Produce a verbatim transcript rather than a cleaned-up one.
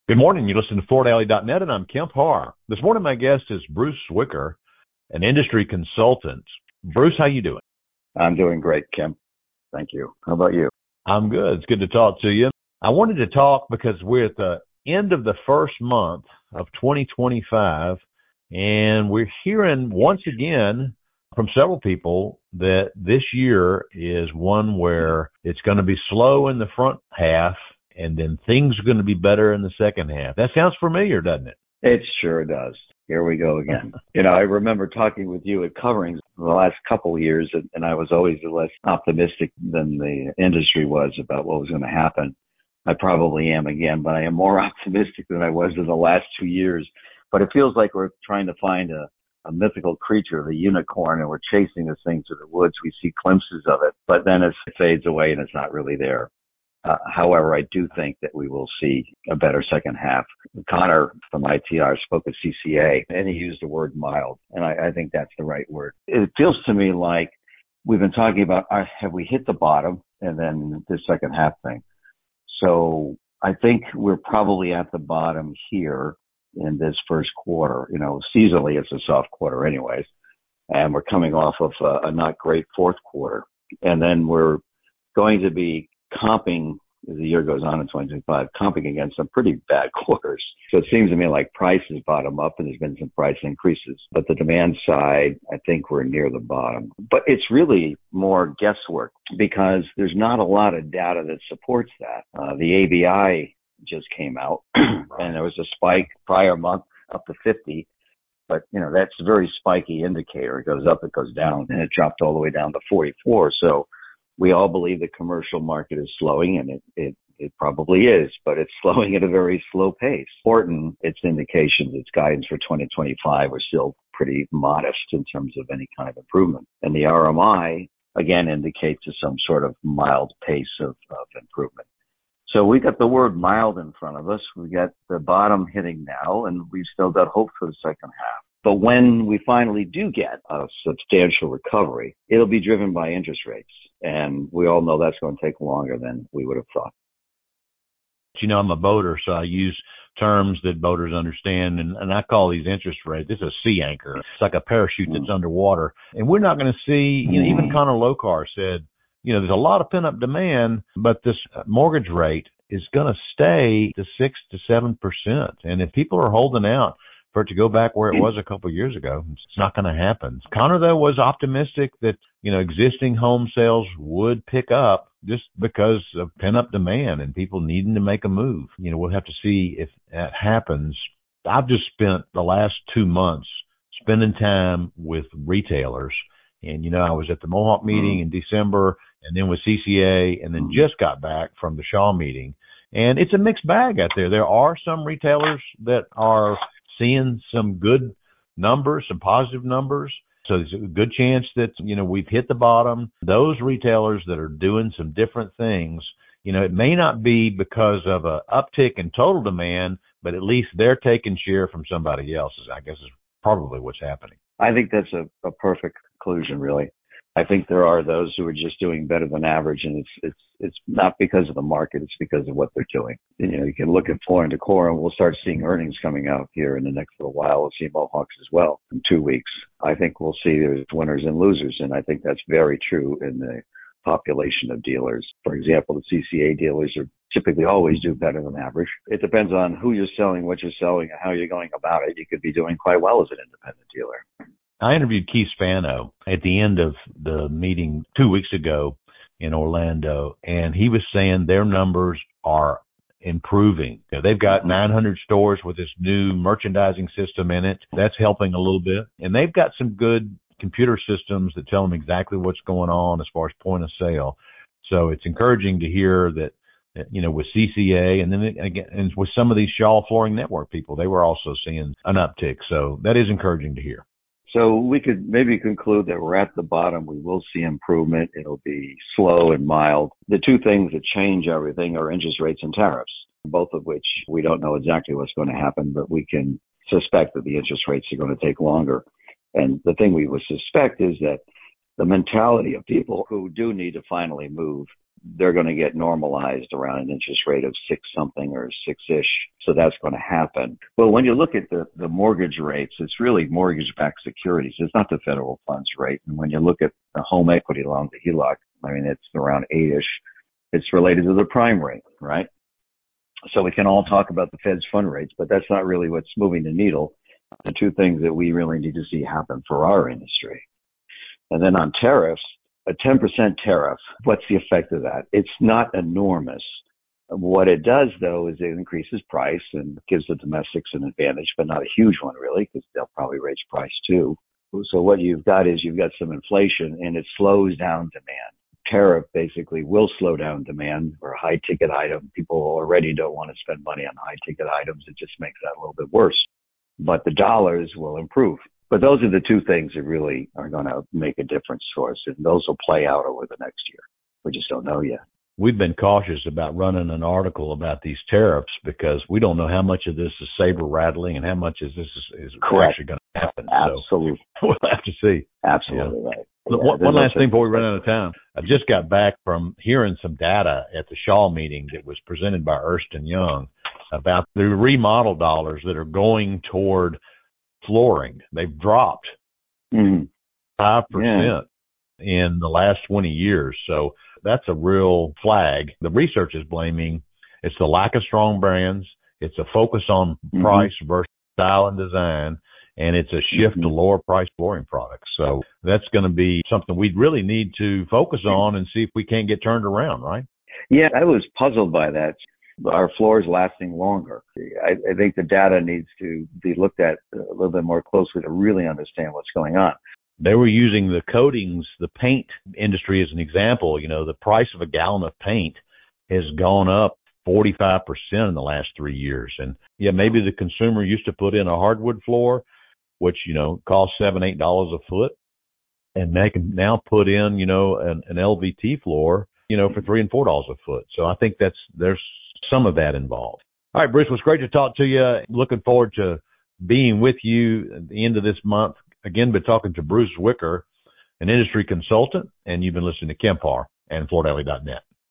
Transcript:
Good morning. You listen to Fort Alley dot net, and I'm Kemp Harr. This morning, my guest is Bruce Swicker, an industry consultant. Bruce, how you doing? I'm doing great, Kemp. Thank you. How about you? I'm good. It's good to talk to you. I wanted to talk because we're at the end of the first month of twenty twenty-five, and we're hearing once again from several people that this year is one where it's going to be slow in the front half, and then things are going to be better in the second half. That sounds familiar, doesn't it? It sure does. Here we go again. You know, I remember talking with you at Coverings the last couple of years, and, and I was always less optimistic than the industry was about what was going to happen. I probably am again, but I am more optimistic than I was in the last two years. But it feels like we're trying to find a, a mythical creature, the unicorn, and we're chasing this thing through the woods. We see glimpses of it, but then it fades away and it's not really there. Uh, however, I do think that we will see a better second half. Connor from I T R spoke at C C A, and he used the word mild, and I, I think that's the right word. It feels to me like we've been talking about, uh, have we hit the bottom, and then the second half thing. So I think we're probably at the bottom here in this first quarter. You know, seasonally it's a soft quarter anyways, and we're coming off of a, a not great fourth quarter. And then we're going to be comping, as the year goes on in twenty twenty-five, comping against some pretty bad quarters. So it seems to me like prices bottom up and there's been some price increases. But the demand side, I think we're near the bottom. But it's really more guesswork because there's not a lot of data that supports that. Uh, the A B I just came out and there was a spike prior month up to fifty. But, you know, that's a very spiky indicator. It goes up, it goes down, and it dropped all the way down to forty-four. So we all believe the commercial market is slowing, and it, it, it probably is, but it's slowing at a very slow pace. Important, its indications, its guidance for twenty twenty-five are still pretty modest in terms of any kind of improvement. And the R M I, again, indicates a some sort of mild pace of, of improvement. So we got the word mild in front of us. We got the bottom hitting now, and we've still got hope for the second half. But when we finally do get a substantial recovery, it'll be driven by interest rates. And we all know that's going to take longer than we would have thought. You know, I'm a boater, so I use terms that boaters understand, and, and I call these interest rates. This is a sea anchor. It's like a parachute that's mm. underwater. And we're not going to see, you know, even Connor Lokar said, you know, there's a lot of pent-up demand, but this mortgage rate is going to stay to six to seven percent. And if people are holding out for it to go back where it was a couple of years ago, it's not going to happen. Connor, though, was optimistic that, you know, existing home sales would pick up just because of pent-up demand and people needing to make a move. You know, we'll have to see if that happens. I've just spent the last two months spending time with retailers. And, you know, I was at the Mohawk meeting in December and then with C C A and then just got back from the Shaw meeting. And it's a mixed bag out there. There are some retailers that are seeing some good numbers, some positive numbers. So there's a good chance that, you know, we've hit the bottom. Those retailers that are doing some different things, you know, it may not be because of a uptick in total demand, but at least they're taking share from somebody else, I guess is probably what's happening. I think that's a, a perfect conclusion, really. I think there are those who are just doing better than average, and it's it's it's not because of the market, it's because of what they're doing. And, you know, you can look at Floor and Decor, and we'll start seeing earnings coming out here in the next little while. We'll see Mohawks as well in two weeks. I think we'll see there's winners and losers, and I think that's very true in the population of dealers. For example, the C C A dealers are typically always do better than average. It depends on who you're selling, what you're selling, and how you're going about it. You could be doing quite well as an independent dealer. I interviewed Keith Spano at the end of the meeting two weeks ago in Orlando, and he was saying their numbers are improving. You know, they've got nine hundred stores with this new merchandising system in it. That's helping a little bit. And they've got some good computer systems that tell them exactly what's going on as far as point of sale. So it's encouraging to hear that, you know, with C C A and then it, again, and with some of these Shaw Flooring Network people, they were also seeing an uptick. So that is encouraging to hear. So we could maybe conclude that we're at the bottom. We will see improvement. It'll be slow and mild. The two things that change everything are interest rates and tariffs, both of which we don't know exactly what's going to happen, but we can suspect that the interest rates are going to take longer. And the thing we would suspect is that the mentality of people who do need to finally move they're going to get normalized around an interest rate of six something or six-ish. So that's going to happen. But when you look at the, the mortgage rates, it's really mortgage-backed securities. It's not the federal funds rate. And when you look at the home equity loan, the H E L O C, I mean, it's around eight-ish. It's related to the prime rate, right? So we can all talk about the Fed's fund rates, but that's not really what's moving the needle. The two things that we really need to see happen for our industry. And then on tariffs, a ten percent tariff, what's the effect of that? It's not enormous. What it does, though, is it increases price and gives the domestics an advantage, but not a huge one, really, because they'll probably raise price, too. So what you've got is you've got some inflation, and it slows down demand. Tariff basically will slow down demand for a high-ticket item. People already don't want to spend money on high-ticket items. It just makes that a little bit worse. But the dollars will improve. But those are the two things that really are going to make a difference for us, and those will play out over the next year. We just don't know yet. We've been cautious about running an article about these tariffs because we don't know how much of this is saber rattling and how much of this is, is actually going to happen. Absolutely. So we'll have to see. Absolutely yeah. right. Look, yeah, one one last no thing before we run out of time. I just got back from hearing some data at the Shaw meeting that was presented by Ernst and Young about the remodel dollars that are going toward flooring. They've dropped mm-hmm. five percent yeah. in the last twenty years. So that's a real flag. The research is blaming it's the lack of strong brands. It's a focus on mm-hmm. price versus style and design. And it's a shift mm-hmm. to lower price flooring products. So that's going to be something we really need to focus on and see if we can't get turned around, right? Yeah, I was puzzled by that. Our floors lasting longer. I, I think the data needs to be looked at a little bit more closely to really understand what's going on. They were using the coatings, the paint industry as an example. You know, the price of a gallon of paint has gone up forty-five percent in the last three years. And yeah, maybe the consumer used to put in a hardwood floor, which, you know, costs seven, eight dollars a foot. And they can now put in, you know, an, an L V T floor, you know, for three and four dollars a foot. So I think that's, there's some of that involved. All right, Bruce, it was great to talk to you. Looking forward to being with you at the end of this month. Again, been talking to Bruce Wicker, an industry consultant, and you've been listening to Kemp Harr and Florida Alley dot net.